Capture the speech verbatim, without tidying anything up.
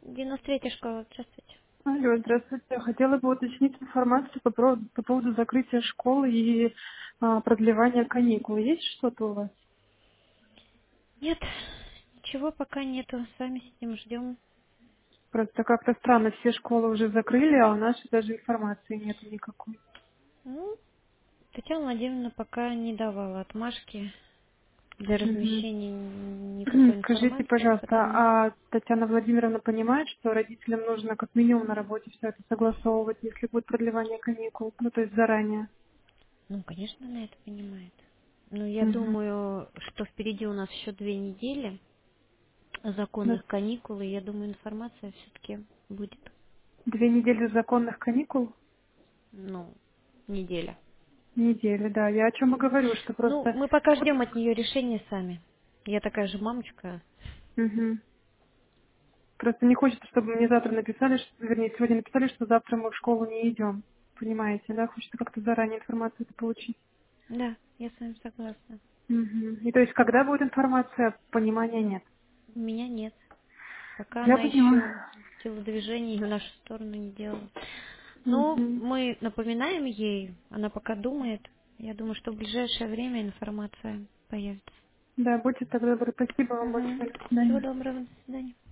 девяносто третья школа, здравствуйте. Алло, здравствуйте. Я хотела бы уточнить информацию по поводу, по поводу закрытия школы и а, продлевания каникул. Есть что-то у вас? Нет, ничего пока нету, сами сидим, ждем. Просто как-то странно, все школы уже закрыли, а у нас даже информации нет никакой. Ну, Татьяна Владимировна пока не давала отмашки для Мгм. размещения никакой Скажите, информации, пожалуйста, потому что, а Татьяна Владимировна понимает, что родителям нужно как минимум на работе все это согласовывать, если будет продлевание каникул, ну то есть заранее? ну, конечно, она это понимает. Но я Мгм. думаю, что впереди у нас еще две недели Ну, законных каникул, и я думаю, информация все-таки будет, две недели законных каникул? ну, неделя. Недели, да. Я о чем и говорю, что Ну, просто... мы пока ждем от нее решения сами. Я такая же мамочка. Мгм. Просто не хочется, чтобы мне завтра написали, что, вернее, сегодня написали, что завтра мы в школу не идем. Понимаете, да? Хочется как-то заранее информацию это получить. Да, я с вами согласна. Мгм. И то есть, когда будет информация, понимания нет. У меня нет. Пока Я она поняла. еще телодвижений в нашу сторону не делала. Но Мгм. мы напоминаем ей, она пока думает. Я думаю, что в ближайшее время информация появится. Да, будьте так добры. Спасибо вам Угу. большое. До Всего свидания. доброго, до свидания.